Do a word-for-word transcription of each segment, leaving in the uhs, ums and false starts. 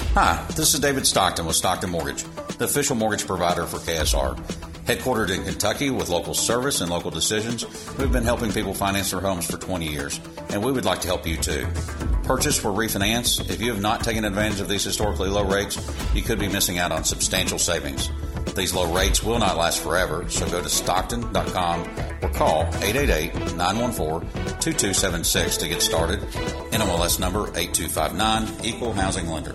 Hi, this is David Stockton with Stockton Mortgage, the official mortgage provider for K S R. Headquartered in Kentucky with local service and local decisions, we've been helping people finance their homes for twenty years, and we would like to help you too. Purchase or refinance, if you have not taken advantage of these historically low rates, you could be missing out on substantial savings. These low rates will not last forever, so go to Stockton dot com or call eight eight eight, nine one four, two two seven six to get started. N M L S number eight two five nine, Equal Housing Lender.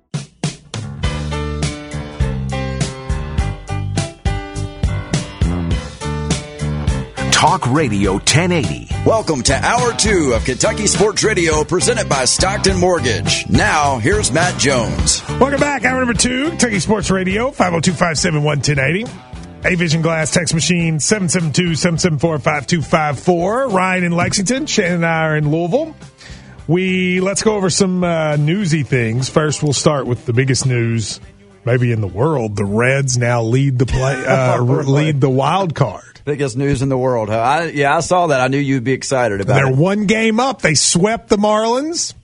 Talk Radio ten eighty. Welcome to Hour two of Kentucky Sports Radio, presented by Stockton Mortgage. Now, here's Matt Jones. Welcome back. Hour number two, Kentucky Sports Radio, five oh two, five seven one, one oh eight oh. A-Vision Glass text machine, seven seven two, seven seven four, five two five four. Ryan in Lexington, Shannon and I are in Louisville. We Let's go over some uh, newsy things. First, we'll start with the biggest news maybe in the world. The Reds now lead the play, uh, lead the wild card. Biggest news in the world. Huh? I, yeah, I saw that. I knew you'd be excited about They're it. They're one game up. They swept the Marlins.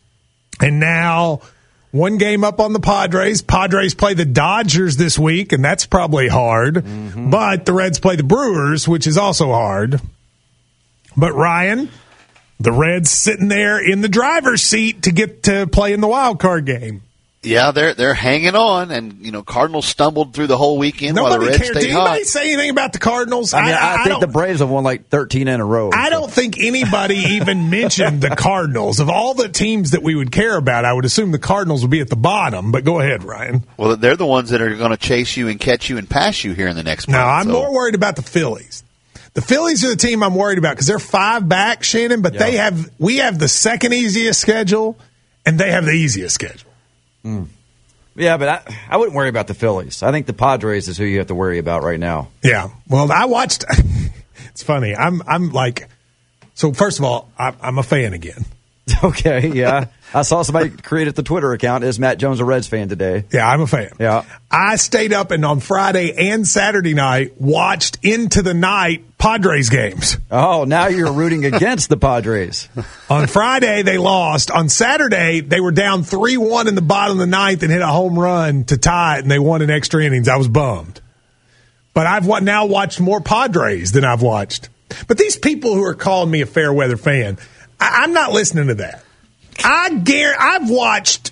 And now one game up on the Padres. Padres play the Dodgers this week, and that's probably hard. Mm-hmm. But the Reds play the Brewers, which is also hard. But, Ryan, the Reds sitting there in the driver's seat to get to play in the wild card game. Yeah, they're they're hanging on, and you know, Cardinals stumbled through the whole weekend Nobody while the Reds cared. stayed Did anybody hot. say anything about the Cardinals? I mean, I, I, I think don't, the Braves have won like thirteen in a row. I so. don't think anybody even mentioned the Cardinals. Of all the teams that we would care about, I would assume the Cardinals would be at the bottom. But go ahead, Ryan. Well, they're the ones that are going to chase you and catch you and pass you here in the next month. No, I'm so. more worried about the Phillies. The Phillies are the team I'm worried about because they're five back, Shannon. But yeah. they have we have the second easiest schedule, and they have the easiest schedule. Mm. Yeah, but I, I wouldn't worry about the Phillies. I think the Padres is who you have to worry about right now. Yeah. Well, I watched. It's funny. I'm I'm like, so first of all, I, I'm a fan again. Okay, yeah. I saw somebody created the Twitter account. Is Matt Jones a Reds fan today? Yeah, I'm a fan. Yeah. I stayed up and on Friday and Saturday night watched into the night Padres games. Oh, now you're rooting against the Padres. On Friday, they lost. On Saturday, they were down three one in the bottom of the ninth and hit a home run to tie it, and they won in extra innings. I was bummed. But I've now watched more Padres than I've watched. But these people who are calling me a fair weather fan, I- I'm not listening to that. I guarantee I've watched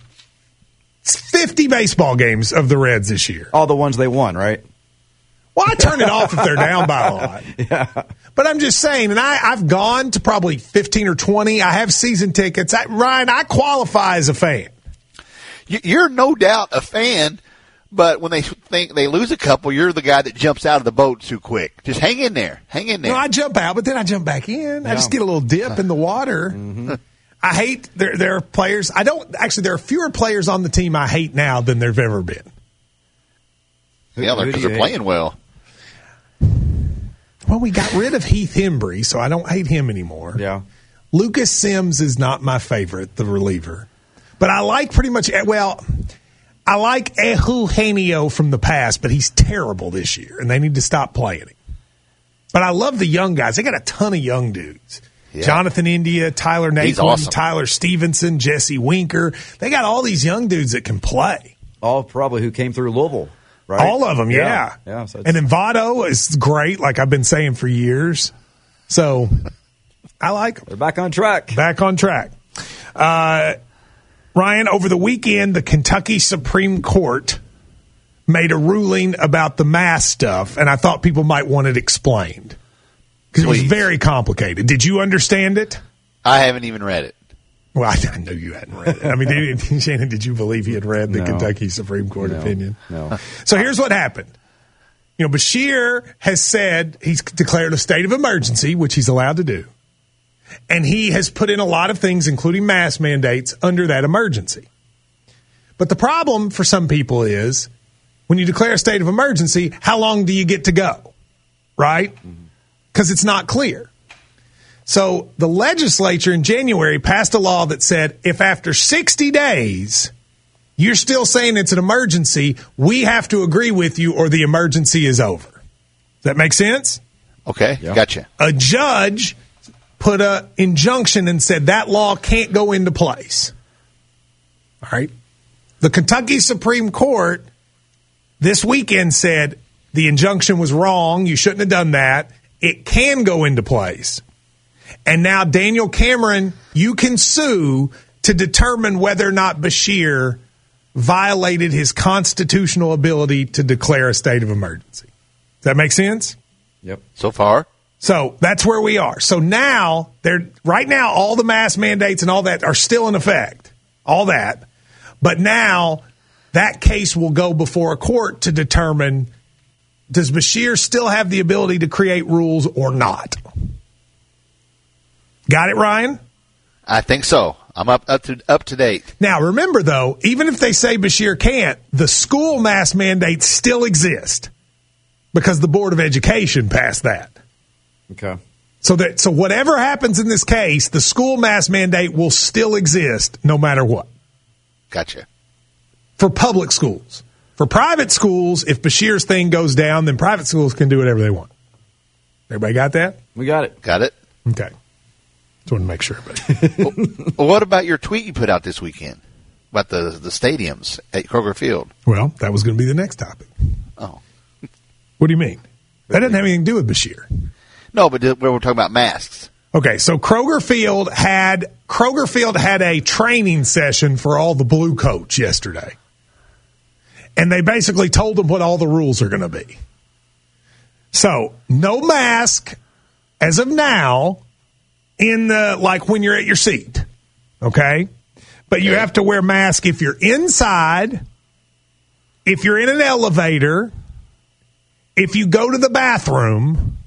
fifty baseball games of the Reds this year. All the ones they won, right? Well, I turn it off if they're down by a lot. Yeah. But I'm just saying, and I, I've gone to probably fifteen or twenty. I have season tickets. I, Ryan, I qualify as a fan. You're no doubt a fan, but when they think they lose a couple, you're the guy that jumps out of the boat too quick. Just hang in there. Hang in there. No, I jump out, but then I jump back in. Yeah. I just get a little dip in the water. Mm-hmm. I hate there. There are players. I don't actually. There are fewer players on the team I hate now than there've ever been. Yeah, because they're playing well. Well, we got rid of Heath Hembry, so I don't hate him anymore. Yeah, Lucas Sims is not my favorite, the reliever, but I like pretty much. Well, I like Eugenio from the past, but he's terrible this year, and they need to stop playing him. But I love the young guys. They got a ton of young dudes. Yeah. Jonathan India, Tyler Naquin, awesome. Tyler Stevenson, Jesse Winker. They got all these young dudes that can play. All probably who came through Louisville, right? All of them, yeah. yeah. yeah so and then Votto is great, like I've been saying for years. So I like them. They're back on track. Back on track. Uh, Ryan, over the weekend, the Kentucky Supreme Court made a ruling about the mask stuff, and I thought people might want it explained. Because it was very complicated. Did you understand it? I haven't even read it. Well, I, I knew you hadn't read it. I mean, did, Shannon, did you believe he had read the no. Kentucky Supreme Court no. opinion? No. So here's what happened. You know, Bashir has said he's declared a state of emergency, which he's allowed to do. And he has put in a lot of things, including mask mandates, under that emergency. But the problem for some people is when you declare a state of emergency, how long do you get to go? Right? Because it's not clear. So the legislature in January passed a law that said if after sixty days you're still saying it's an emergency, we have to agree with you or the emergency is over. Does that make sense? Okay, yeah. Gotcha. A judge put an injunction and said that law can't go into place. All right? The Kentucky Supreme Court this weekend said the injunction was wrong. You shouldn't have done that. It can go into place. And now, Daniel Cameron, you can sue to determine whether or not Beshear violated his constitutional ability to declare a state of emergency. Does that make sense? Yep. So far. So that's where we are. So now, they're right now, all the mask mandates and all that are still in effect. All that. But now, that case will go before a court to determine, does Beshear still have the ability to create rules or not? Got it, Ryan? I think so. I'm up up to up to date. Now, remember, though, even if they say Beshear can't, the school mask mandates still exist because the Board of Education passed that. Okay. So that so whatever happens in this case, the school mask mandate will still exist no matter what. Gotcha. For public schools. For private schools, if Beshear's thing goes down, then private schools can do whatever they want. Everybody got that? We got it. Got it. Okay. Just wanted to make sure. But Well, what about your tweet you put out this weekend about the the stadiums at Kroger Field? Well, that was going to be the next topic. Oh, What do you mean? That doesn't have anything to do with Beshear. no, but we're talking about masks. Okay, so Kroger Field had Kroger Field had a training session for all the Blue Coats yesterday. And they basically told them what all the rules are going to be. So, no mask as of now in the, like when you're at your seat. Okay? But you have to wear mask if you're inside, if you're in an elevator, if you go to the bathroom,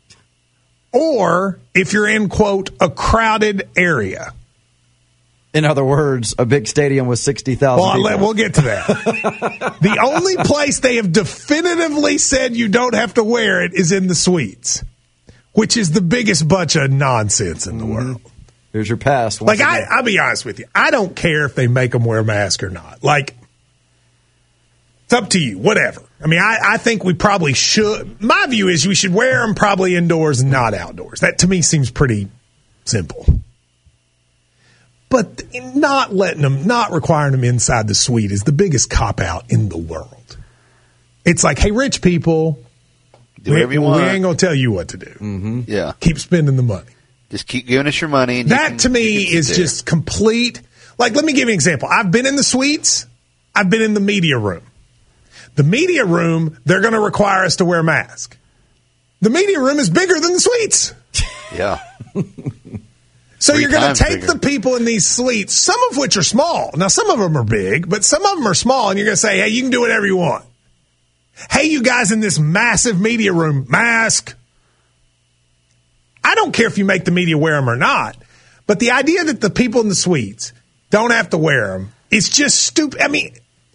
or if you're in, quote, a crowded area. In other words, a big stadium with sixty thousand Well, people. let, we'll get to that. The only place they have definitively said you don't have to wear it is in the suites, which is the biggest bunch of nonsense in the mm-hmm. world. Here's your pass. Like, I, I'll be honest with you. I don't care if they make them wear a mask or not. Like, it's up to you. Whatever. I mean, I, I think we probably should. My view is we should wear them probably indoors and not outdoors. That, to me, seems pretty simple. But not letting them, not requiring them inside the suite is the biggest cop-out in the world. It's like, hey, rich people, Do whatever we, you want. we ain't going to tell you what to do. Mm-hmm. Yeah. Keep spending the money. Just keep giving us your money. And That, can, to me, is there. Just complete. Like, let me give you an example. I've been in the suites. I've been in the media room. The media room, they're going to require us to wear a mask. The media room is bigger than the suites. Yeah. So Three you're going to take bigger. the people in these suites, some of which are small. Now, some of them are big, but some of them are small, and you're going to say, hey, you can do whatever you want. Hey, you guys in this massive media room, mask. I don't care if you make the media wear them or not, but the idea that the people in the suites don't have to wear them is just stupid. I mean,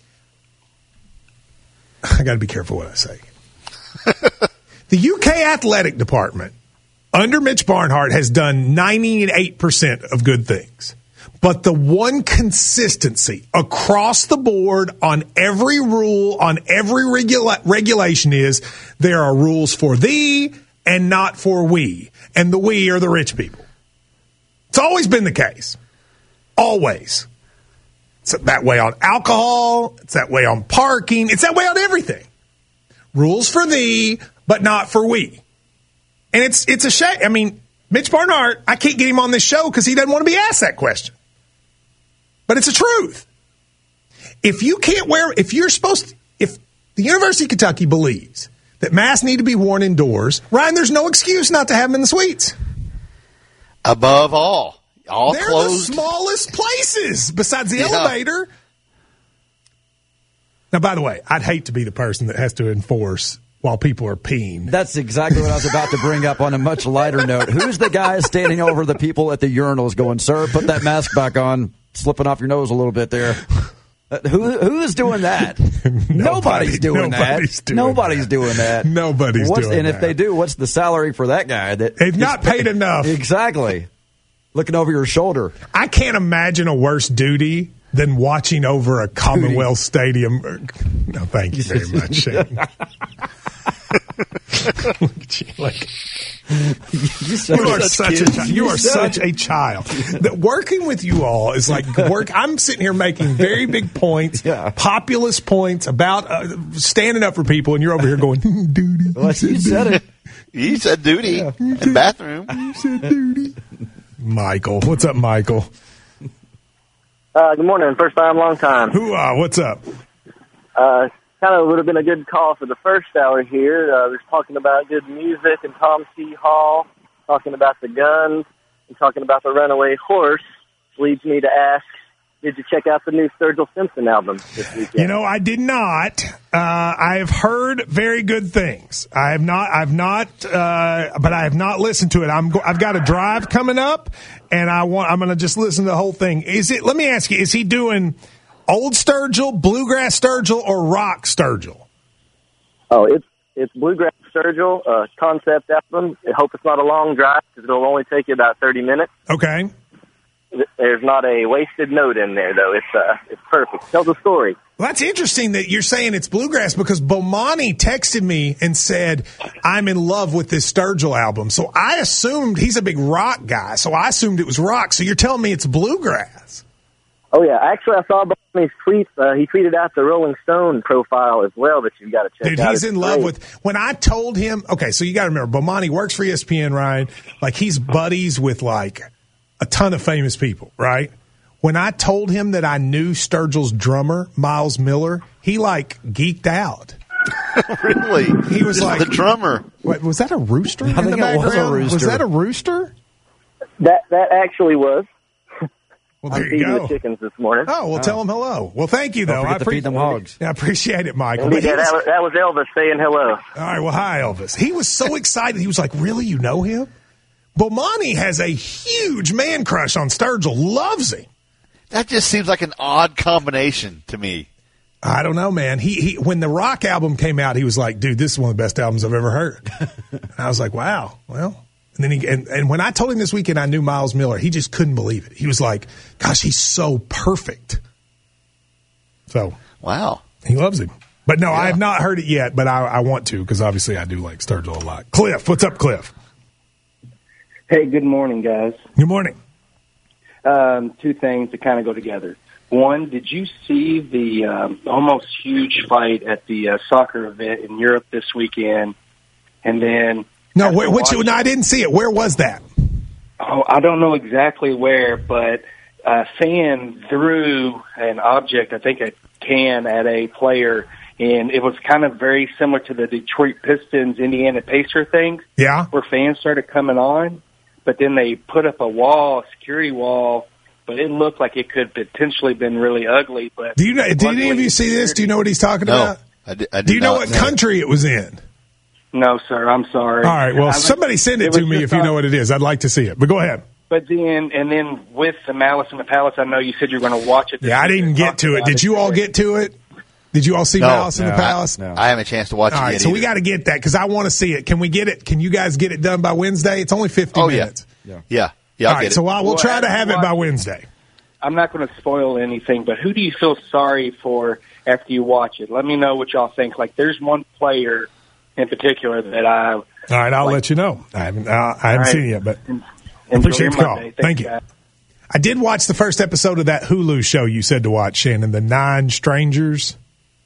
I got to be careful what I say. The U K athletic department under Mitch Barnhart has done ninety-eight percent of good things. But the one consistency across the board on every rule, on every regula- regulation is there are rules for thee and not for we. And the we are the rich people. It's always been the case. Always. It's that way on alcohol. It's that way on parking. It's that way on everything. Rules for thee, but not for we. And it's it's a shame. I mean, Mitch Barnhart, I can't get him on this show because he doesn't want to be asked that question. But it's the truth. If you can't wear, if you're supposed to, if the University of Kentucky believes that masks need to be worn indoors, Ryan, there's no excuse not to have them in the suites. Above all. All They're closed. the smallest places besides the Yeah. elevator. Now, by the way, I'd hate to be the person that has to enforce while people are peeing. That's exactly what I was about to bring up on a much lighter note. Who's the guy standing over the people at the urinals going, sir, put that mask back on, slipping off your nose a little bit there? Uh, who Who is doing that? Nobody, nobody's doing nobody's that. doing nobody's that. doing that. Nobody's what's, doing and that. And if they do, what's the salary for that guy? That They've not paid enough. Exactly. Looking over your shoulder. I can't imagine a worse duty than watching over a Commonwealth Stadium. No, thank you very much, Shane. Look at you, like, You, you are such a chi- you are such a child. That working with you all is like work. I'm sitting here making very big points, Yeah. populist points about uh, standing up for people, and you're over here going, duty. Well, you said it. You said duty and bathroom. You said duty. Michael, what's up, Michael? Uh, good morning. First time, long time. Hoo-ah, what's up? Uh, kind of would have been a good call for the first hour here. Uh, we're talking about good music and Tom C. Hall, talking about the guns, and talking about the runaway horse. Leads me to ask, did you check out the new Sturgill Simpson album this weekend? You know, I did not. Uh, I have heard very good things. I have not. I've not. Uh, but I have not listened to it. I'm. Go- I've got a drive coming up, and I want. I'm going to just listen to the whole thing. Is it? Let me ask you. Is he doing old Sturgill, bluegrass Sturgill, or rock Sturgill? Oh, it's it's Bluegrass Sturgill, uh, concept album. I hope it's not a long drive because it'll only take you about thirty minutes. Okay. There's not a wasted note in there, though. It's uh, it's perfect. Tells a story. Well, that's interesting that you're saying it's bluegrass because Bomani texted me and said, I'm in love with this Sturgill album. So I assumed he's a big rock guy. So I assumed it was rock. So you're telling me it's bluegrass. Oh, yeah. Actually, I saw Bomani's tweets. Uh, he tweeted out the Rolling Stone profile as well that you've got to check Dude, out. he's It's in love great. with. When I told him, okay, so you got to remember, Bomani works for E S P N, Ryan. Like, he's buddies with, like, a ton of famous people, right? When I told him that I knew Sturgill's drummer, Miles Miller, he, like, geeked out. Really? He was This is like- the drummer. What, was that a rooster in think the it was a background? Was rooster. that a rooster? That that actually was. Well, I'm there you feeding go. the chickens this morning. Oh, well, tell him hello. Well, thank you, though. Don't forget I to feed them hogs. I appreciate it, Michael. Indeed, But he that, was- was, that was Elvis saying hello. all right, well, hi, Elvis. He was so excited. He was like, really, you know him? Bomani has a huge man crush on Sturgill, loves him. That just seems like an odd combination to me. I don't know, man. He, he when the rock album came out, he was like, dude, this is one of the best albums I've ever heard. And I was like, wow, well. And then he and, and when I told him this weekend I knew Miles Miller, he just couldn't believe it. He was like, gosh, he's so perfect. So Wow. he loves him. But no, I have not heard it yet, but I, I want to because obviously I do like Sturgill a lot. Cliff, what's up, Cliff? Hey, good morning, guys. Good morning. Um, two things that kind of go together. One, did you see the um, almost huge fight at the uh, soccer event in Europe this weekend? And then, No, after wait, which, watching- no, I didn't see it. Where was that? Oh, I don't know exactly where, but a fan threw an object, I think a can, at a player, and it was kind of very similar to the Detroit Pistons, Indiana Pacer thing, Yeah. where fans started coming on, but then they put up a wall, a security wall, but it looked like it could potentially been really ugly. But Do you know? Did any of luckily you see this? Do you know what he's talking No. about? I did, I did Do you know not what country it was in? No, sir, I'm sorry. All right. Well, I was- somebody send it it to was me just if you on- know what it is. I'd like to see it. But go ahead. But then, and then with the Malice in the Palace, I know you said you were going to watch it. this Yeah, I week didn't and get talk to it. about Did you all get to it? Did you all see No. Malice in the No. Palace? No. I haven't a chance to watch All it right, yet so we either. got to get that because I want to see it. Can we get it? Can you guys get it done by Wednesday? It's only fifty Oh, yeah. minutes. Yeah. Yeah, I'll All right, get so it. I, we'll Well, try to have it by after Wednesday. I'm not going to spoil anything, but who do you feel sorry for after you watch it? Let me know what y'all think. Like, there's one player in particular that I All right, I'll like- let you know. I haven't, uh, I haven't All right. seen it yet, but enjoy appreciate your the call. Monday. Thank you. guys. I did watch the first episode of that Hulu show you said to watch, Shannon, The Nine Strangers.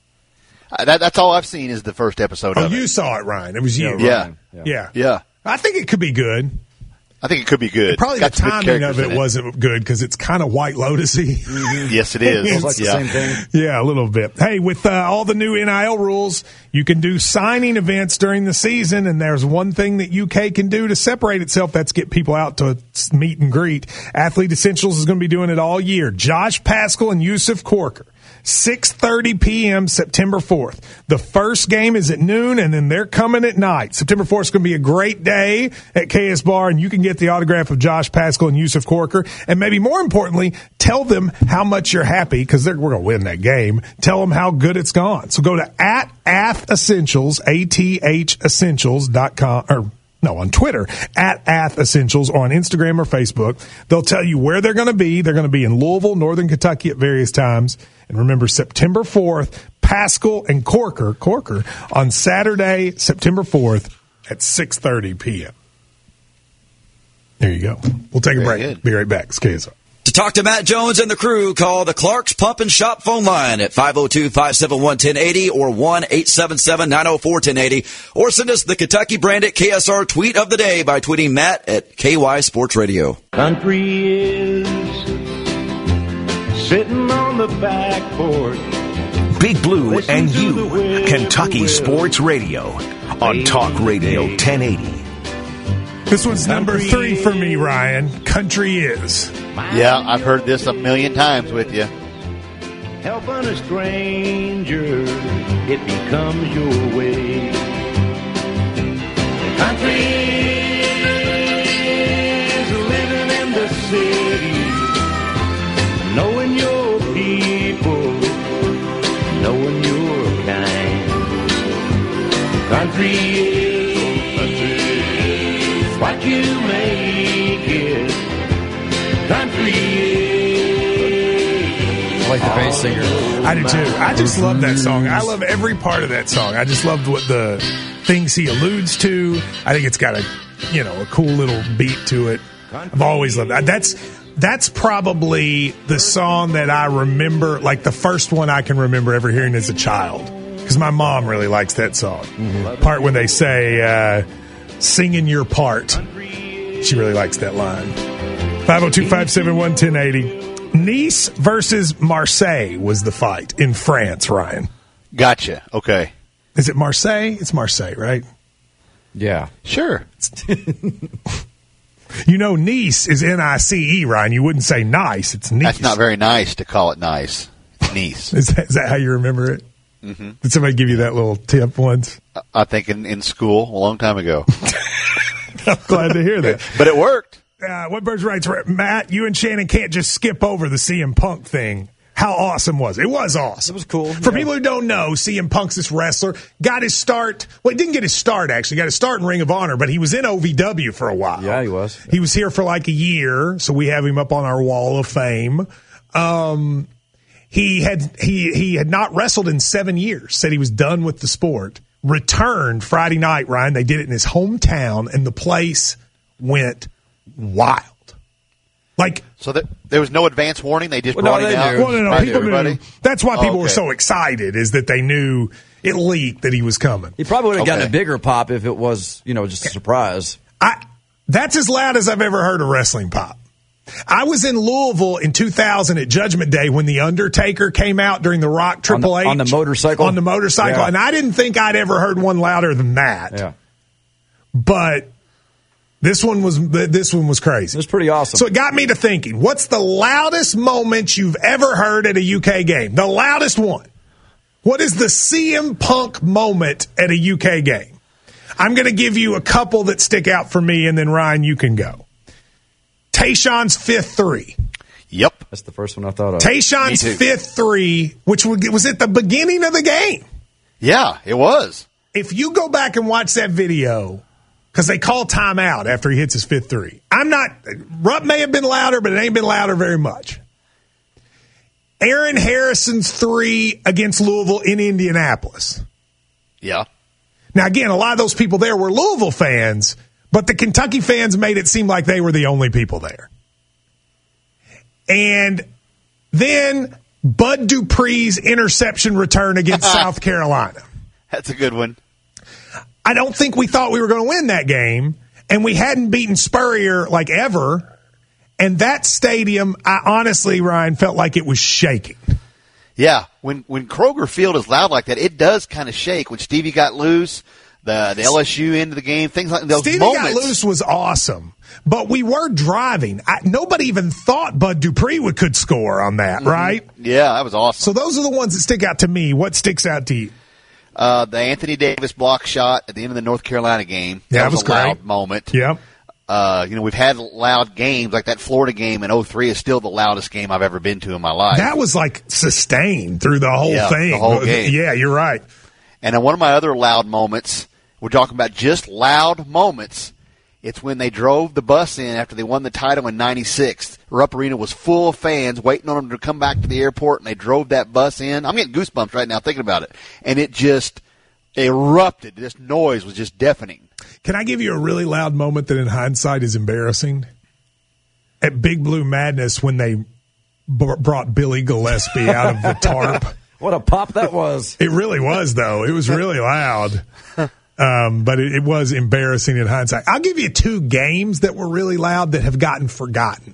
Uh, that, that's all I've seen is the first episode Oh, of you it. saw it, Ryan. It was you. Yeah. Ryan. Yeah. Yeah. Yeah. I think it could be good. I think it could be good. Probably Got the some good timing of characters it in wasn't good because it's kind of White Lotus-y. Yes, it is. It's like the yeah. same thing. Yeah, a little bit. Hey, with uh, all the new N I L rules, you can do signing events during the season, and there's one thing that U K can do to separate itself. That's get people out to meet and greet. Athlete Essentials is going to be doing it all year. Josh Paschal and Yusuf Corker. six thirty p.m. September fourth. The first game is at noon, and then they're coming at night. September fourth is going to be a great day at K S Bar, and you can get the autograph of Josh Paschal and Yusuf Corker. And maybe more importantly, tell them how much you're happy, because we're going to win that game. Tell them how good it's gone. So go to at Ath Essentials, A T H Essentials dot com, or No, on Twitter, at Ath Essentials, or on Instagram or Facebook. They'll tell you where they're going to be. They're going to be in Louisville, Northern Kentucky at various times. And remember, September fourth, Paschal and Corker, Corker, on Saturday, September fourth, at six thirty p.m. There you go. We'll take a Very break. good. Be right back. It's K S R. To talk to Matt Jones and the crew, call the Clark's Pump and Shop phone line at five oh two, five seven one, one oh eight oh or one eight seven seven, nine oh four, one oh eight oh, or send us the Kentucky branded K S R tweet of the day by tweeting Matt at K Y Sports Radio. Country is sitting on the back porch. Big Blue Listen and to the you, whip, Kentucky whip. Sports Radio on Talk Radio ten eighty. This one's number three for me, Ryan. Country is. Yeah, I've heard this a million times with you. Helping a stranger, it becomes your way. Country is living in the city, knowing your people, knowing your kind. Country is what you make it. Country is. I like the bass singer. I do too. I just love that song. I love every part of that song. I just loved what the things he alludes to. I think it's got a, you know, a cool little beat to it. I've always loved that. That's that's probably the song that I remember, like the first one I can remember ever hearing as a child, because my mom really likes that song. Mm-hmm. Part when they say uh, "singing your part," she really likes that line. five oh two, five seven one, one oh eight oh. Nice versus Marseille was the fight in France, Ryan. Gotcha. Okay. Is it Marseille? It's Marseille, right? Yeah. Sure. You know, Nice is N I C E, Ryan. You wouldn't say nice. It's Nice. That's not very nice to call it nice. Nice. Is that, is that how you remember it? Mm-hmm. Did somebody give you that little tip once? I think in, in school a long time ago. I'm glad to hear that. But it worked. Uh, what Birds writes, Matt, you and Shannon can't just skip over the C M Punk thing. How awesome was it? It was awesome. It was cool. For yeah. people who don't know, C M Punk's this wrestler. Got his start. Well, he didn't get his start, actually. Got his start in Ring of Honor, but he was in O V W for a while. Yeah, he was. He was here for like a year, so we have him up on our wall of fame. Um, he had he he had not wrestled in seven years. Said he was done with the sport. Returned Friday night, Ryan. They did it in his hometown, and the place went wild. Like, so that there was no advance warning. They just Well, brought no, him they out. knew. well, no, no, Right, people everybody? knew. That's why people Oh, were okay. so excited, is that they knew it leaked that he was coming. He probably would have gotten Okay. a bigger pop if it was, you know, just a surprise. I that's as loud as I've ever heard a wrestling pop. I was in Louisville in two thousand at Judgment Day when The Undertaker came out during the Rock Triple On H. the- on the motorcycle? On the motorcycle. Yeah. And I didn't think I'd ever heard one louder than that. Yeah. But this one was this one was crazy. It was pretty awesome. So it got me to thinking, what's the loudest moment you've ever heard at a U K game? The loudest one. What is the C M Punk moment at a U K game? I'm going to give you a couple that stick out for me, and then, Ryan, you can go. Tayshawn's fifth three. Yep. That's the first one I thought of. Tayshawn's Me too. fifth three, which was at the beginning of the game. Yeah, it was. If you go back and watch that video, because they call timeout after he hits his fifth three. I'm not, Rupp may have been louder, but it ain't been louder very much. Aaron Harrison's three against Louisville in Indianapolis. Yeah. Now, again, a lot of those people there were Louisville fans, but the Kentucky fans made it seem like they were the only people there. And then Bud Dupree's interception return against South Carolina. That's a good one. I don't think we thought we were going to win that game, and we hadn't beaten Spurrier like ever. And that stadium, I honestly, Ryan, felt like it was shaking. Yeah, when when Kroger Field is loud like that, it does kind of shake. When Stevie got loose, the the L S U end of the game, things like those Stevie moments. got loose was awesome, but we were driving. I, nobody even thought Bud Dupree would, could score on that, Mm-hmm. right? Yeah, that was awesome. So those are the ones that stick out to me. What sticks out to you? Uh, the Anthony Davis block shot at the end of the North Carolina game. Yeah, that it was a loud great. moment. Yep. Uh, you know, we've had loud games, like that Florida game in oh three is still the loudest game I've ever been to in my life. That was like sustained through the whole Yeah, thing. the whole game. Yeah, you're right. And then one of my other loud moments, we're talking about just loud moments, it's when they drove the bus in after they won the title in ninety-six. Rupp Arena was full of fans waiting on them to come back to the airport, and they drove that bus in. I'm getting goosebumps right now thinking about it. And it just, erupted. This noise was just deafening. Can I give you a really loud moment that in hindsight is embarrassing? At Big Blue Madness when they b- brought Billy Gillespie out of the tarp. What a pop that was. It really was, though. It was really loud. Um, but it, it was embarrassing in hindsight. I'll give you two games that were really loud that have gotten forgotten.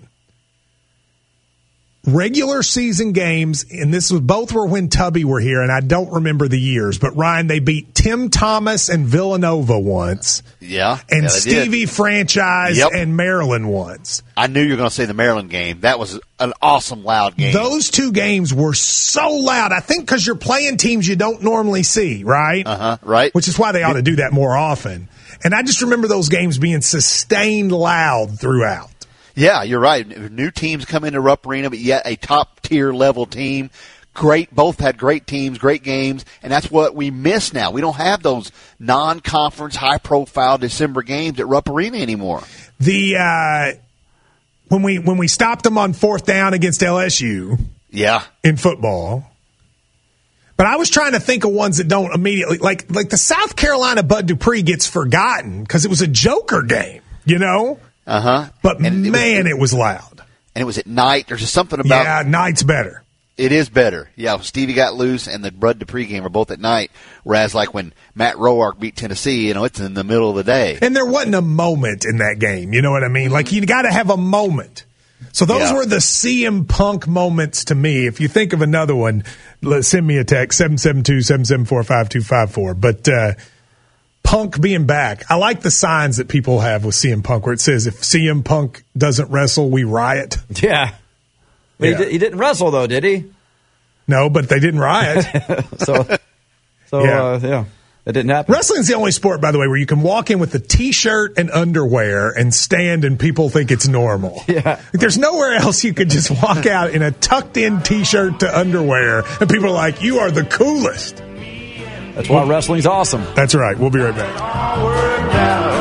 Regular season games, and this was both were when Tubby were here, and I don't remember the years, but Ryan, they beat Tim Thomas and Villanova once. Yeah. And yeah, they Stevie did. Franchise Yep. and Maryland once. I knew you were going to say the Maryland game. That was an awesome, loud game. Those two games were so loud. I think because you're playing teams you don't normally see, right? Uh-huh, right. Which is why they ought to do that more often. And I just remember those games being sustained loud throughout. Yeah, you're right. New teams come into Rupp Arena, but yet a top-tier level team. Great, both had great teams, great games, and that's what we miss now. We don't have those non-conference, high-profile December games at Rupp Arena anymore. The uh, when we when we stopped them on fourth down against L S U, yeah, in football. But I was trying to think of ones that don't immediately like like the South Carolina Bud Dupree gets forgotten because it was a joker game, you know. Uh huh. But and man, it was, it was loud, and it was at night. There's just something about yeah, night's better. It is better. Yeah, Stevie got loose and the Bud Dupree game were both at night. Whereas, like when Matt Roark beat Tennessee, you know, it's in the middle of the day. And there wasn't a moment in that game. You know what I mean? Like you got to have a moment. So those yeah. were the C M Punk moments to me. If you think of another one, send me a text seven seven two, seven seven four, five two five four. But uh, Punk being back, I like the signs that people have with C M Punk where it says if C M Punk doesn't wrestle, we riot. Yeah. But yeah. He, he didn't wrestle, though, did he? No, but they didn't riot. so, so yeah. Uh, yeah, it didn't happen. Wrestling's the only sport, by the way, where you can walk in with a T-shirt and underwear and stand and people think it's normal. Yeah. Like, there's nowhere else you could just walk out in a tucked-in T-shirt to underwear and people are like, you are the coolest. That's why wrestling's awesome. That's right. We'll be right back.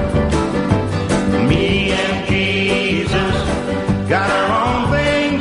Me and Jesus got our own thing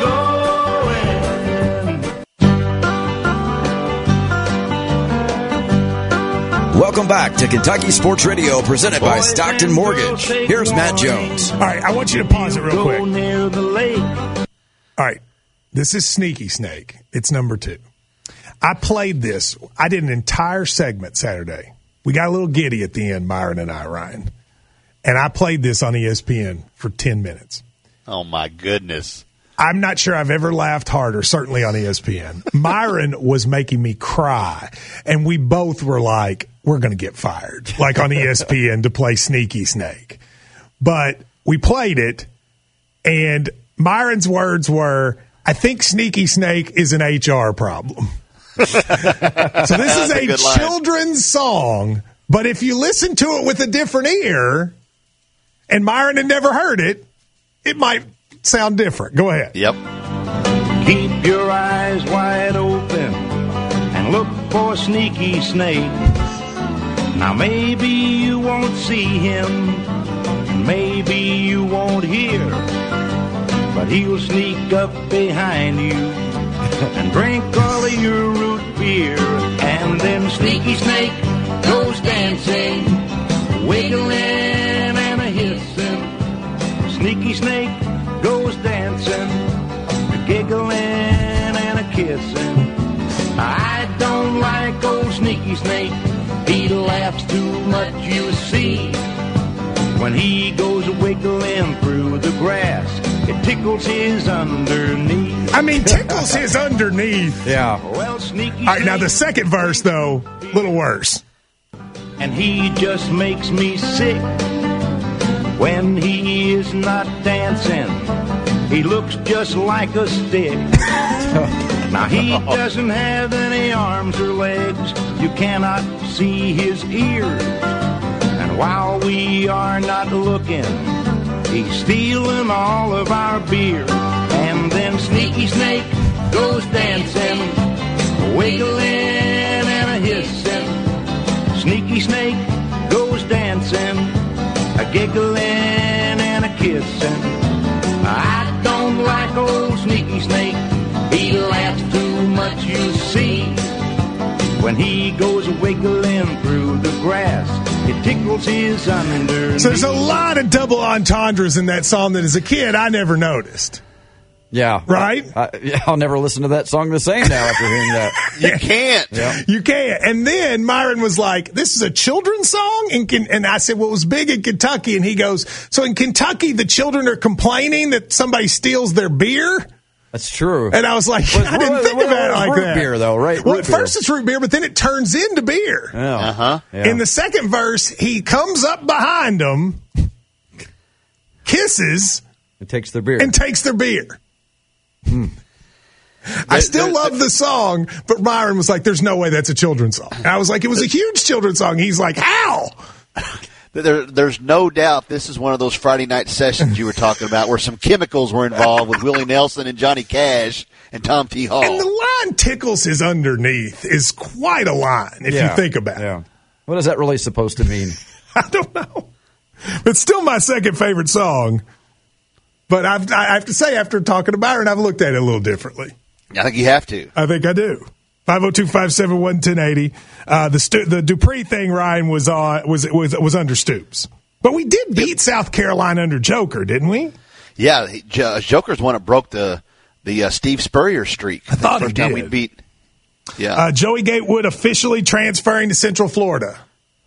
going. Welcome back to Kentucky Sports Radio, presented by Stockton Mortgage. Here's Matt Jones. All right, I want you to pause it real quick. All right, this is Sneaky Snake. It's number two. I played this. I did an entire segment Saturday. We got a little giddy at the end, Myron and I, Ryan. And I played this on E S P N for ten minutes. Oh, my goodness. I'm not sure I've ever laughed harder, certainly on E S P N. Myron was making me cry, and we both were like, we're going to get fired, like on E S P N to play Sneaky Snake. But we played it, and Myron's words were, I think Sneaky Snake is an H R problem. So this is a, a children's song, but if you listen to it with a different ear, and Myron had never heard it, it might sound different. Go ahead. Yep. Keep your eyes wide open and look for Sneaky Snake. Now maybe you won't see him, maybe you won't hear, but he'll sneak up behind you and drink all of your root beer. And then Sneaky Snake goes dancing, wiggling and a hissing. Sneaky Snake goes dancing, giggling and a kissing. I don't like old Sneaky Snake. He laughs too much, you see. When he goes wiggling through the grass, it tickles his underneath. I mean, tickles his underneath. Yeah. Well, Sneaky All right, now the second verse, though, a little worse. And he just makes me sick when he is not dancing. He looks just like a stick. Now, he doesn't have any arms or legs. You cannot see his ears. And while we are not looking, he's stealing all of our beer. And then Sneaky Snake goes dancing, wiggling and a hissing. Sneaky Snake goes dancing, a giggling and a kissing. I don't like old Sneaky Snake. He laughs too much, you see. When he goes wiggling through the grass. It tickles his underneath. So there's a lot of double entendres in that song that as a kid I never noticed. Yeah. Right? I, I, I'll never listen to that song the same now after hearing that. You can't. Yeah. You can't. And then Myron was like, this is a children's song? And, and I said, well, it was big in Kentucky. And he goes, so in Kentucky, the children are complaining that somebody steals their beer? That's true. And I was like, Well, I didn't well, think well, about it well, like root that. beer, though, right? Well, Root at first it's root beer, but then it turns into beer. Yeah. Uh-huh. Yeah. In the second verse, he comes up behind them, kisses, It takes their beer. and takes their beer. Hmm. I still love the song, but Myron was like, there's no way that's a children's song. And I was like, it was a huge children's song. He's like, how? There, there's no doubt this is one of those Friday night sessions you were talking about where some chemicals were involved with Willie Nelson and Johnny Cash and Tom T. Hall. And the line tickles his underneath is quite a line if Yeah. you think about it. Yeah. What is that really supposed to mean? I don't know. It's still my second favorite song. But I've, I have to say, after talking to Byron, I've looked at it a little differently. I think you have to. I think I do. five oh two, five seven one, one oh eight oh. Uh, the Stu- the Dupree thing, Ryan, was on was was was under Stoops. But we did beat South Carolina under Joker, didn't we? Yeah, he, J- Joker's one that broke the the uh, Steve Spurrier streak. I thought he first time did. we beat. Yeah, Uh, Joey Gatewood officially transferring to Central Florida.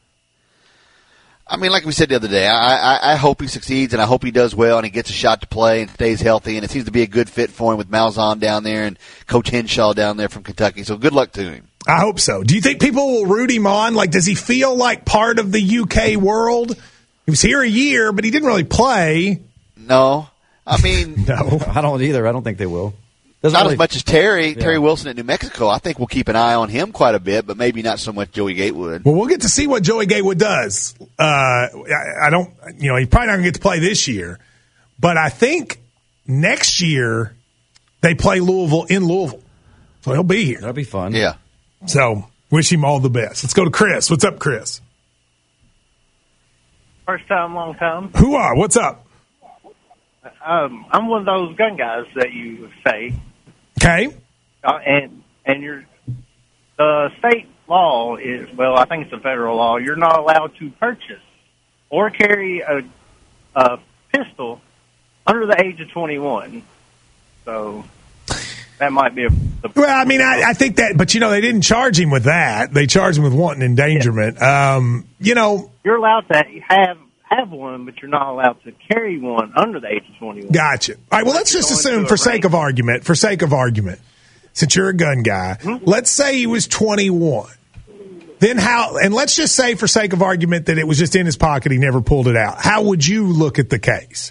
I mean, like we said the other day, I, I, I hope he succeeds and I hope he does well and he gets a shot to play and stays healthy. And it seems to be a good fit for him with Malzahn down there and Coach Henshaw down there from Kentucky. So good luck to him. I hope so. Do you think people will root him on? Like, does he feel like part of the U K world? He was here a year, but he didn't really play. No, I mean, No. I don't either. I don't think they will. Doesn't not really- as much as Terry, Yeah. Terry Wilson at New Mexico. I think we'll keep an eye on him quite a bit, but maybe not so much Joey Gatewood. Well, we'll get to see what Joey Gatewood does. Uh, I, I don't, you know, he's probably not going to get to play this year, but I think next year they play Louisville in Louisville. So he'll be here. That'll be fun. Yeah. So wish him all the best. Let's go to Chris. What's up, Chris? First time, long time. Who are? What's up? Um, I'm one of those gun guys that you say, Okay. uh, and and your the state law is well, I think it's a federal law. You're not allowed to purchase or carry a, a pistol under the age of twenty-one. So that might be a. a Well, I mean, I, I think that, but you know, they didn't charge him with that. They charged him with wanton endangerment. Um, you know, You're allowed to have have one, but you're not allowed to carry one under the age of twenty-one. gotcha. All right. Well, let's just assume, for sake of argument, for sake of argument, since you're a gun guy, Mm-hmm. let's say he was twenty-one. Then how? And let's just say, for sake of argument, that it was just in his pocket. He never pulled it out. How would you look at the case?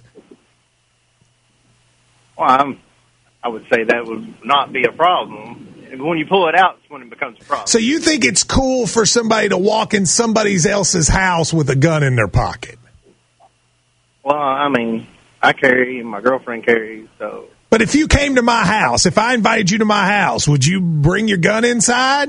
Well, I'm, I would say that would not be a problem. When you pull it out, it's when it becomes a problem. So you think it's cool for somebody to walk in somebody else's house with a gun in their pocket? Well, I mean, I carry, and my girlfriend carries, so. But if you came to my house, if I invited you to my house, would you bring your gun inside?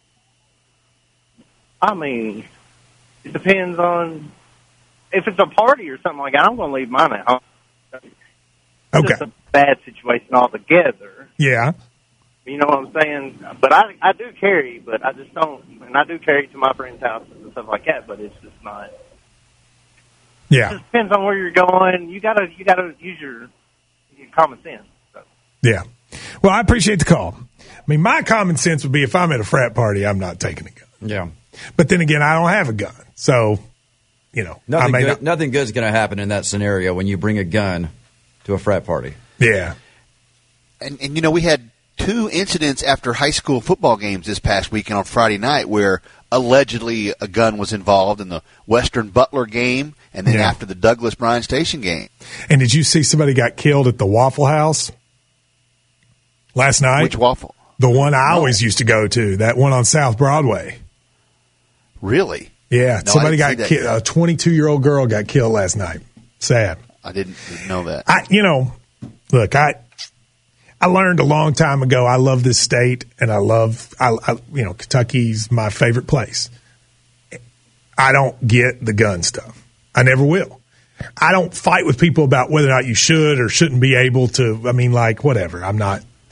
I mean, it depends on if it's a party or something like that. I'm going to leave mine at home. It's Okay. just a bad situation altogether. Yeah. You know what I'm saying? But I, I do carry, but I just don't. And I do carry to my friends' houses and stuff like that. But it's just not. It Yeah. just depends on where you're going. You gotta, you gotta use your, your common sense. So. Yeah. Well, I appreciate the call. I mean, my common sense would be if I'm at a frat party, I'm not taking a gun. Yeah. But then again, I don't have a gun. So, you know, Nothing, I may good, not. nothing good is going to happen in that scenario when you bring a gun to a frat party. Yeah. And, and you know, we had two incidents after high school football games this past weekend on Friday night where allegedly a gun was involved in the Western Butler game and then Yeah. after the Douglas Bryan Station game. And did you see somebody got killed at the Waffle House last night? Which waffle? The one I always used to go to, that one on South Broadway. Really? Yeah, No, somebody I didn't got see that killed. A twenty-two-year-old girl got killed last night. Sad. I didn't, didn't know that. I, you know, look, I, I learned a long time ago. I love this state, and I love, I, I, you know, Kentucky's my favorite place. I don't get the gun stuff. I never will. I don't fight with people about whether or not you should or shouldn't be able to. I mean, like, whatever. I'm not.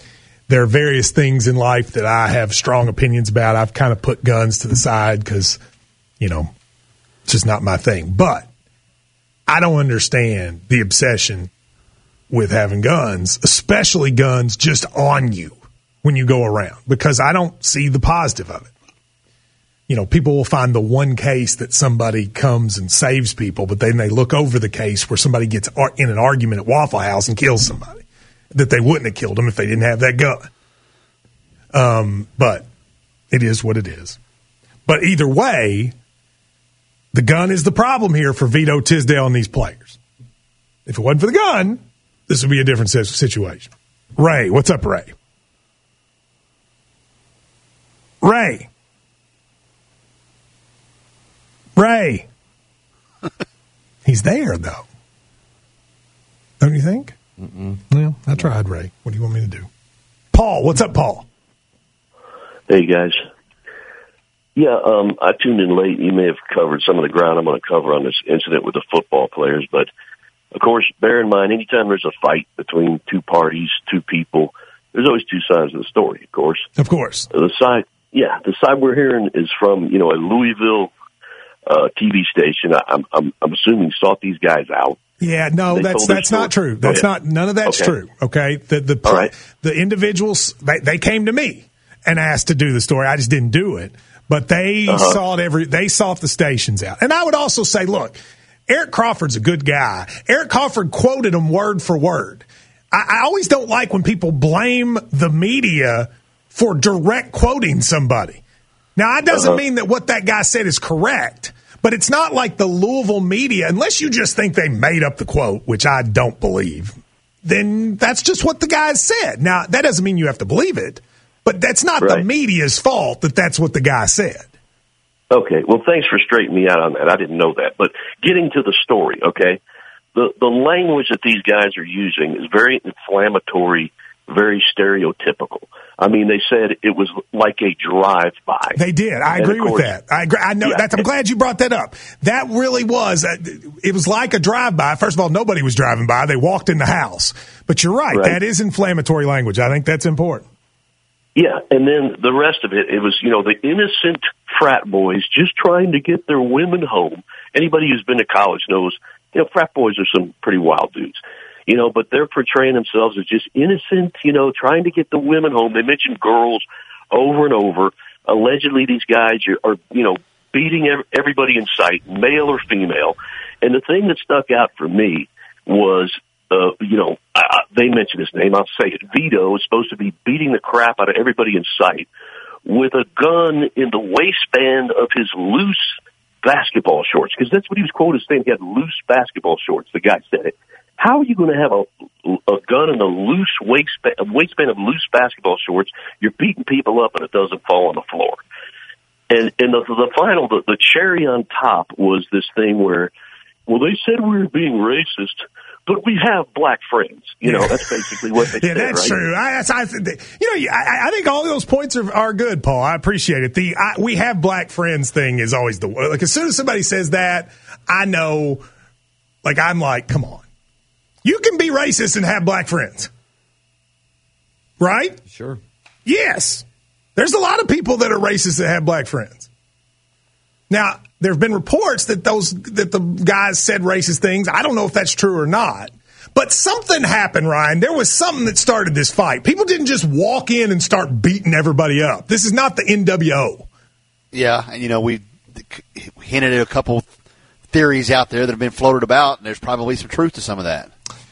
there are various things in life that I have strong opinions about. I've kind of put guns to the side because, you know, it's just not my thing. But I don't understand the obsession with having guns, especially guns just on you when you go around, because I don't see the positive of it. You know, people will find the one case that somebody comes and saves people, but then they look over the case where somebody gets in an argument at Waffle House and kills somebody that they wouldn't have killed them if they didn't have that gun. Um, but it is what it is. But either way, the gun is the problem here for Vito Tisdale and these players. If it wasn't for the gun, this would be a different situation. Ray, what's up, Ray? Ray. Ray. He's there, though. Don't you think? Mm-mm. Well, I tried, Ray. What do you want me to do? Paul, what's up, Paul? Hey, guys. Yeah, um, I tuned in late. You may have covered some of the ground I'm going to cover on this incident with the football players. But, of course, bear in mind, anytime there's a fight between two parties, two people, there's always two sides of the story, of course. Of course. The side, yeah, the side we're hearing is from, you know, a Louisville uh, T V station. I, I'm, I'm, I'm assuming sought these guys out. Yeah, no, They that's told their that's not story. true. That's Go ahead. not none of that's Okay. true. Okay, the the All right. the individuals they, they came to me and asked to do the story. I just didn't do it, but they Uh-huh. sought every they sought the stations out. And I would also say, look, Eric Crawford's a good guy. Eric Crawford quoted him word for word. I, I always don't like when people blame the media for direct quoting somebody. Now, that doesn't Uh-huh. mean that what that guy said is correct. But it's not like the Louisville media, unless you just think they made up the quote, which I don't believe, then that's just what the guy said. Now, that doesn't mean you have to believe it, but that's not the Right. media's fault that that's what the guy said. Okay, well, thanks for straightening me out on that. I didn't know that. But getting to the story, okay, the the language that these guys are using is very inflammatory, very stereotypical. I mean, they said it was like a drive-by. They did. I And of agree with course- that. I agree. I know Yeah. that's. I'm glad you brought that up. That really was. Uh, it was like a drive-by. First of all, nobody was driving by. They walked in the house. But you're right. Right. That is inflammatory language. I think that's important. Yeah, and then the rest of it, it was, you know, the innocent frat boys just trying to get their women home. Anybody who's been to college knows, you know, frat boys are some pretty wild dudes. You know, but they're portraying themselves as just innocent, you know, trying to get the women home. They mentioned girls over and over. Allegedly, these guys are, are you know, beating ev- everybody in sight, male or female. And the thing that stuck out for me was, uh, you know, I, I, they mentioned his name. I'll say it. Vito is supposed to be beating the crap out of everybody in sight with a gun in the waistband of his loose basketball shorts, because that's what he was quoted as saying. He had loose basketball shorts. The guy said it. How are you going to have a, a gun in a loose waistband, a waistband of loose basketball shorts? You're beating people up and it doesn't fall on the floor. And, and the, the final, the, the cherry on top was this thing where, well, they said we were being racist, but we have black friends. You know, that's basically what they Yeah, said, that's right? true. I, that's, I, you know, I, I think all those points are, are good, Paul. I appreciate it. The I, we have black friends thing is always the like. As soon as somebody says that, I know. Like I'm like, come on, you can be racist and have black friends, right? Sure. Yes, there's a lot of people that are racist that have black friends. Now, there have been reports that those that the guys said racist things. I don't know if that's true or not. But something happened, Ryan. There was something that started this fight. People didn't just walk in and start beating everybody up. This is not the N W O. Yeah, and you know, we hinted at a couple theories out there that have been floated about, and there's probably some truth to some of that.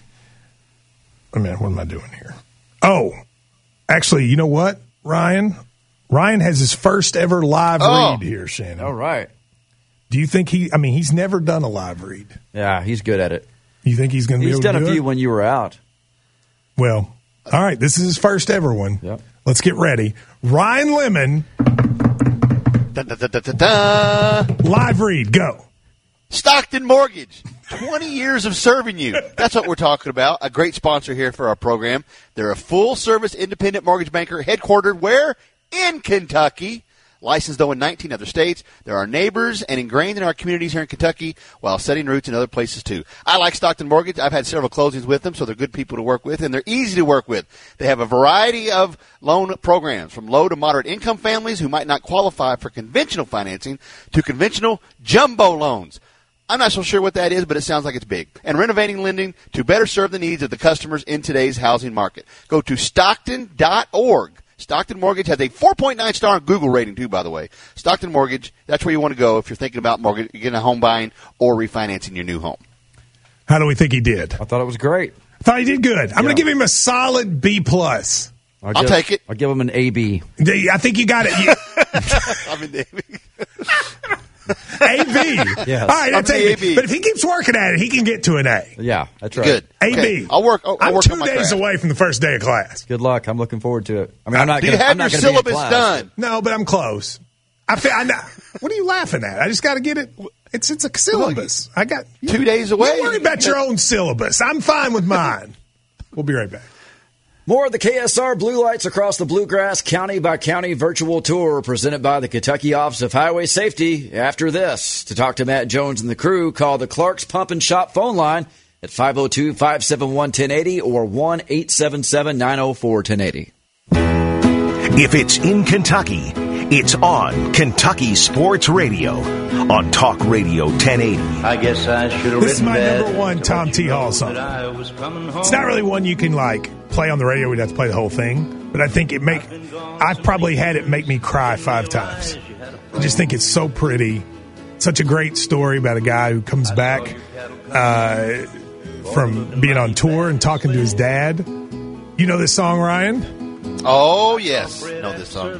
Oh, man, what am I doing here? Oh, actually, you know what, Ryan? Ryan has his first ever live Oh. read here, Shannon. All right. Do you think he, I mean, he's never done a live read. Yeah, he's good at it. You think he's going to be He's able done to a do few it? when you were out. Well, all right, this is his first ever one. Yep. Let's get ready. Ryan Lemon, Da, da, da, da, da, da. live read, go. Stockton Mortgage, twenty years of serving you. That's what we're talking about. A great sponsor here for our program. They're a full-service independent mortgage banker headquartered where? In Kentucky. Licensed, though, in nineteen other states. They're our neighbors and ingrained in our communities here in Kentucky while setting roots in other places, too. I like Stockton Mortgage. I've had several closings with them, so they're good people to work with, and they're easy to work with. They have a variety of loan programs, from low to moderate income families who might not qualify for conventional financing to conventional jumbo loans. I'm not so sure what that is, but it sounds like it's big. And renovating lending to better serve the needs of the customers in today's housing market. Go to stockton dot org. Stockton Mortgage has a four point nine star Google rating, too, by the way. Stockton Mortgage, that's where you want to go if you're thinking about mortgage, getting a home buying or refinancing your new home. How do we think he did? I thought it was great. I thought he did good. I'm Yeah. going to give him a solid B plus. I'll, I'll give, take it. I'll give him an A B. I think you got it. You- I'm in David. A B. Yes. All right, that's I'm A the B. A B. But if he keeps working at it, he can get to an A. Yeah, that's right. Good. A B. Okay. I'll work. I'll, I'll I'm work two on my days craft. away from the first day of class. Good luck. I'm looking forward to it. I mean, I'm not Do going you have I'm your not gonna be in syllabus class. done? No, but I'm close. I feel. I know. What are you laughing at? I just got to get it. It's it's a syllabus. I got Two days away. Don't worry about your own syllabus. I'm fine with mine. We'll be right back. More of the K S R Blue Lights Across the Bluegrass County by County virtual tour presented by the Kentucky Office of Highway Safety after this. To talk to Matt Jones and the crew, call the Clark's Pump and Shop phone line at five oh two, five seven one, one oh eight oh or one eight seven seven, nine oh four, one oh eight oh. If it's in Kentucky, it's on Kentucky Sports Radio on Talk Radio ten eighty. I guess I should have This is written my that number one to Tom let T. you know Hall song. that I was coming home. It's not really one you can like play on the radio. We'd have to play the whole thing, but I think it make. I've probably had it make me cry five times. I just think it's so pretty. Such a great story about a guy who comes back uh, from being on tour and talking to his dad. You know this song, Ryan? Oh, yes. I know this song.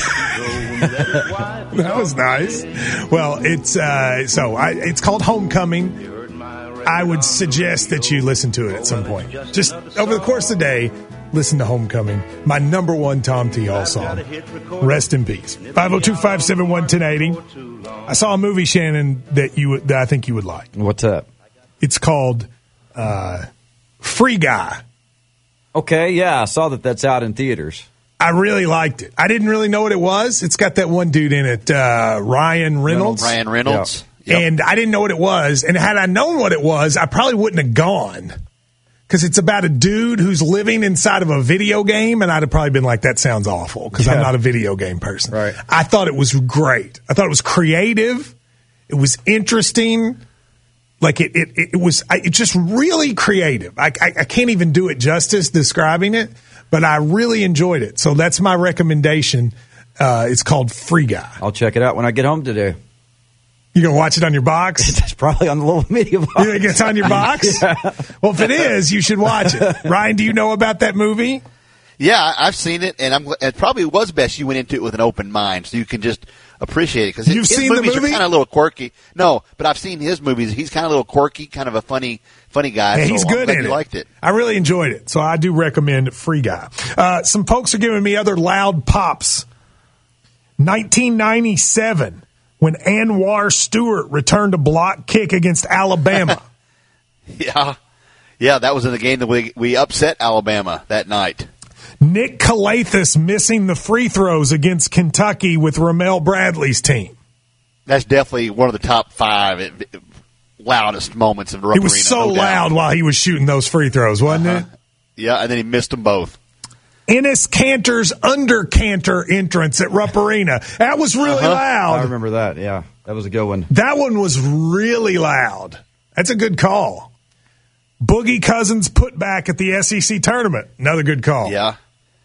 That was nice. Well, it's uh, so I, it's called Homecoming. I would suggest that you listen to it at some point. Just over the course of the day, listen to Homecoming, my number one Tom T. Hall song. Rest in peace. five oh two, five seven one, one oh eight oh. I saw a movie, Shannon, that you would- that I think you would like. What's that? It's called uh, Free Guy. Okay, yeah, I saw that that's out in theaters. I really liked it. I didn't really know what it was. It's got that one dude in it, uh, Ryan Reynolds. Ryan Reynolds. Yep. And I didn't know what it was. And had I known what it was, I probably wouldn't have gone. Because it's about a dude who's living inside of a video game, and I'd have probably been like, that sounds awful, because Yeah. I'm not a video game person. Right. I thought it was great. I thought it was creative. It was interesting. Like, it it, it was I, it just really creative. I, I, I can't even do it justice describing it, but I really enjoyed it. So that's my recommendation. Uh, it's called Free Guy. I'll check it out when I get home today. You going to watch it on your box? That's probably on the little media box. You think it's on your box? Yeah. Well, if it is, you should watch it. Ryan, do you know about that movie? Yeah, I- I've seen it, and I'm. It probably was best you went into it with an open mind, so you can just appreciate it. Because You've his seen the movies movie? are kind of a little quirky. No, but I've seen his movies. He's kind of a little quirky, kind of a funny, funny guy. Yeah, so he's I'm good glad in you it. liked it. I really enjoyed it, so I do recommend Free Guy. Uh, some folks are giving me other loud pops. nineteen ninety-seven, when Anwar Stewart returned a block kick against Alabama. Yeah, yeah, that was in the game that we we upset Alabama that night. Nick Calathis missing the free throws against Kentucky with Ramel Bradley's team. That's definitely one of the top five it, it, loudest moments of the Rupp It was Arena, so no doubt. loud while he was shooting those free throws, wasn't Uh-huh. it? Yeah, and then he missed them both. Ennis Cantor's under Cantor entrance at Rupp Arena. That was really Uh-huh. loud. I remember that, yeah. That was a good one. That one was really loud. That's a good call. Boogie Cousins put back at the S E C tournament. Another good call. Yeah.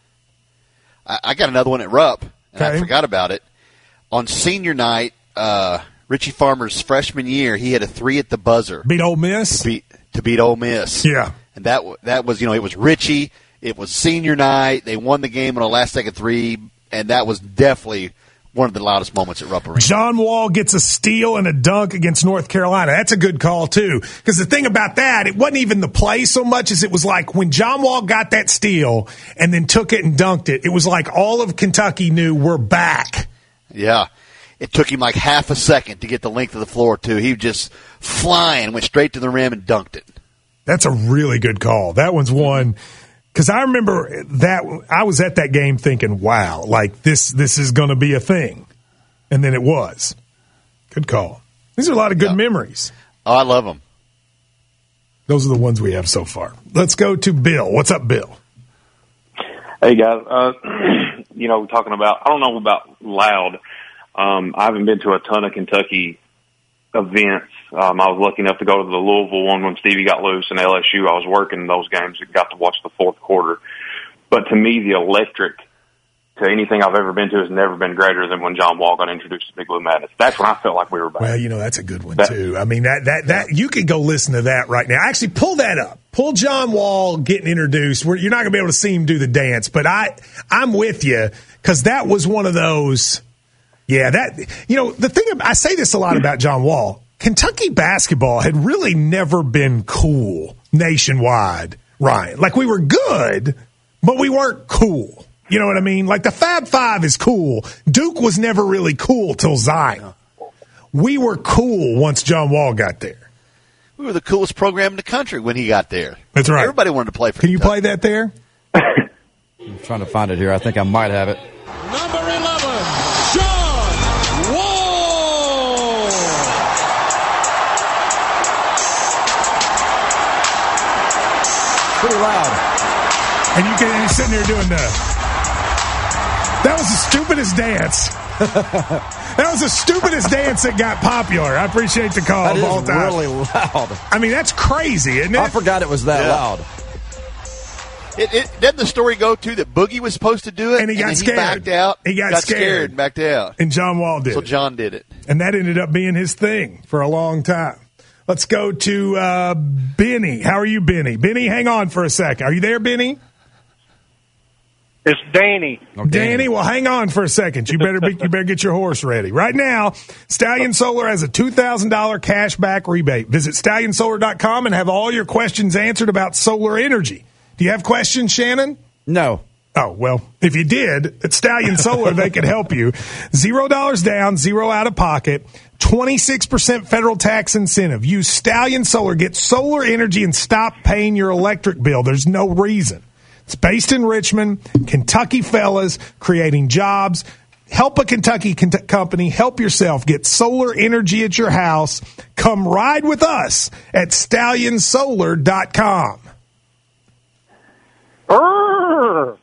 I, I got another one at Rupp, and Okay. I forgot about it. On senior night, uh, Richie Farmer's freshman year, he had a three at the buzzer Beat Ole Miss? to beat, to beat Ole Miss. Yeah. And that w- that was, you know, it was Richie. It was senior night. They won the game on a last-second three, and that was definitely one of the loudest moments at Rupp Arena. John Wall gets a steal and a dunk against North Carolina. That's a good call, too. Because the thing about that, it wasn't even the play so much as it was like when John Wall got that steal and then took it and dunked it, it was like all of Kentucky knew we're back. Yeah. It took him like half a second to get the length of the floor, too. He was just flying, went straight to the rim and dunked it. That's a really good call. That one's one because I remember that I was at that game thinking, "Wow, like this this is going to be a thing." and then it was. Good call. These are a lot of good yeah. memories. Oh, I love them. Those are the ones we have so far. Let's go to Bill. What's up, Bill? Hey, guys. Uh, you know, talking about, I don't know about loud. Um, I haven't been to a ton of Kentucky events. Um, I was lucky enough to go to the Louisville one when Stevie got loose and L S U. I was working those games and got to watch the fourth quarter. But to me, the electric to anything I've ever been to has never been greater than when John Wall got introduced to Big Blue Madness. That's when I felt like we were back. Well, you know, that's a good one, that, too. I mean, that, that, that, you could go listen to that right now. Actually, pull that up. Pull John Wall getting introduced. We're, you're not going to be able to see him do the dance, but I, I'm with you because that was one of those. Yeah, that, you know, the thing, I say this a lot about John Wall. Kentucky basketball had really never been cool nationwide, Ryan. Like, we were good, but we weren't cool. You know what I mean? Like, the Fab Five is cool. Duke was never really cool till Zion. We were cool once John Wall got there. We were the coolest program in the country when he got there. That's right. Everybody wanted to play for Can Kentucky. you play that there? I'm trying to find it here. I think I might have it. Number eleven, John Wall. Pretty loud. And you can, and he's sitting there doing the... That was the stupidest dance. That was the stupidest dance that got popular. I appreciate the call that of all is time. Really loud. I mean, that's crazy, isn't it? I forgot it was that yeah. loud. It, it, didn't the story go to that Boogie was supposed to do it? And he got and scared. He backed out. He got, got scared. scared and backed out. And John Wall did so it. So John did it. And that ended up being his thing for a long time. Let's go to uh, Benny. How are you, Benny? Benny, hang on for a second. Are you there, Benny? It's Danny. Oh, Danny. Danny, well, hang on for a second. You better be, you better get your horse ready. Right now, Stallion Solar has a two thousand dollars cash back rebate. Visit stallion solar dot com and have all your questions answered about solar energy. Do you have questions, Shannon? No. Oh, well, if you did, at Stallion Solar, they could help you. Zero dollars down, zero out of pocket, twenty-six percent federal tax incentive. Use Stallion Solar. Get solar energy and stop paying your electric bill. There's no reason. It's based in Richmond, Kentucky fellas, creating jobs. Help a Kentucky company. Help yourself. Get solar energy at your house. Come ride with us at stallion solar dot com. Urgh.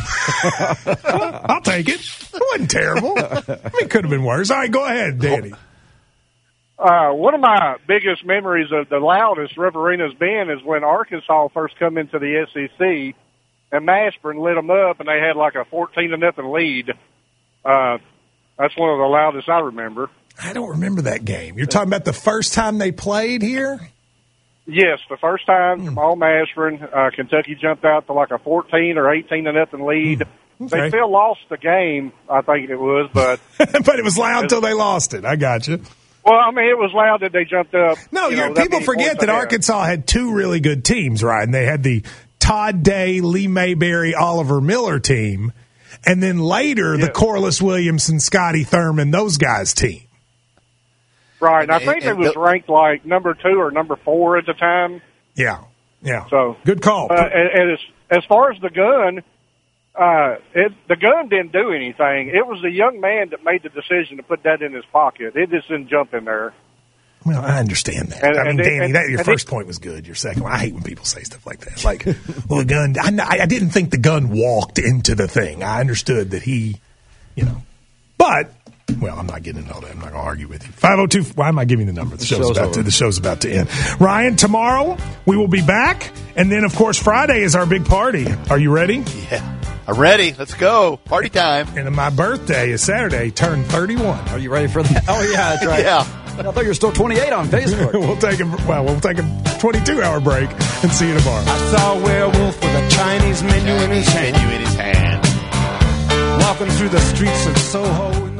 I'll take it. It wasn't terrible. I mean, it could have been worse. All right, go ahead, Danny. Uh, one of my biggest memories of the loudest Riverina's been is when Arkansas first come into the S E C. And Mashburn lit them up, and they had like a fourteen to nothing lead. Uh, that's one of the loudest I remember. I don't remember that game. You're talking about the first time they played here? Yes, the first time, mm. all Mashburn, uh, Kentucky jumped out to like a fourteen or eighteen to nothing lead. Mm. Okay. They still lost the game, I think it was, but but it was loud until they lost it. I got you. Well, I mean, it was loud that they jumped up. No, you know, people forget that Arkansas had two really good teams, right? And they had the Todd Day, Lee Mayberry, Oliver Miller team, and then later yeah. the Corliss Williamson, Scotty Thurman, those guys' team. Right, and I think and, and it was the, ranked like number two or number four at the time. Yeah, yeah. So good call. Uh, and, and as as far as the gun, uh, it, the gun didn't do anything. It was the young man that made the decision to put that in his pocket. It just didn't jump in there. Well, I understand that. And, I mean, and, Danny, and, that, your first it, point was good. Your second one, I hate when people say stuff like that. Like, well, the gun, I, I didn't think the gun walked into the thing. I understood that he, you know. But, well, I'm not getting into all that. I'm not going to argue with you. five oh two, why am I giving the number? The, the show's, show's about to, the show's about to end. Ryan, tomorrow we will be back. And then, of course, Friday is our big party. Are you ready? Yeah. I'm ready. Let's go. Party time. And my birthday is Saturday, turn thirty-one. Are you ready for that? Oh, yeah, that's right. Yeah. I thought you were still twenty-eight on Facebook. we'll take a well, we'll take a twenty-two hour break and see you tomorrow. I saw a werewolf with a Chinese menu in his hand. Menu in his hand. Walking through the streets of Soho.